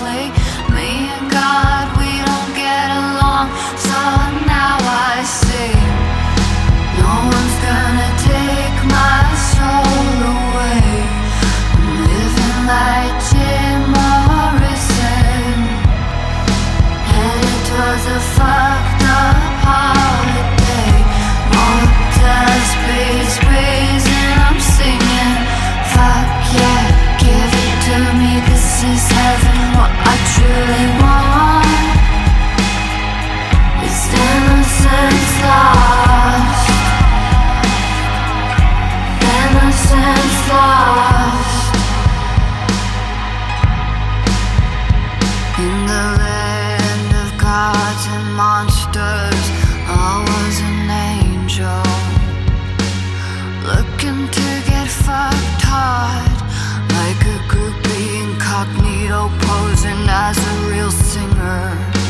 softly. Me and God, we don't get along, so now I see no one's gonna take my soul away. I'm living like Jim Morrison, headed towards a fucked up holiday. Motel space breeze and I'm singing, fuck yeah, give it to me, this is heaven. What I truly want is innocence lost, innocence lost. In the land of gods and monsters, I was an angel, looking to get fucked hard, like a groupie incognito posing as a real singer.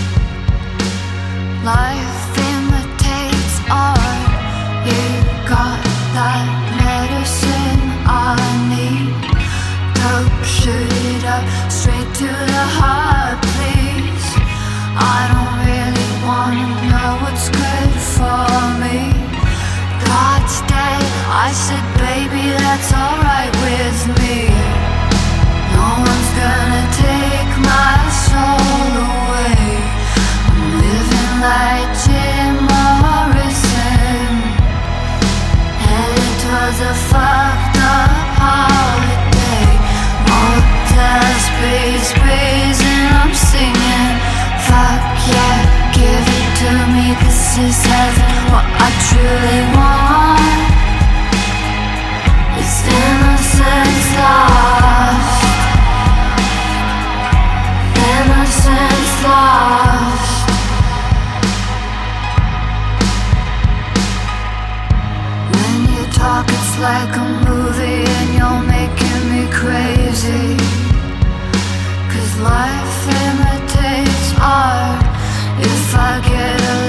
Life imitates art, you got that medicine I need. Dope, shoot it up, straight to the heart, please. I don't really wanna know what's good for me. God's dead, I said baby that's alright with me. No one's gonna take my soul away. I'm living like Jim Morrison, headed towards a fucked up holiday. Motel space breeze and I'm singing, fuck yeah, give it to me, this is heaven. What I truly want is innocence lost, innocence lost. When you talk it's like a movie and you're making me crazy, 'cause life imitates art. If I get a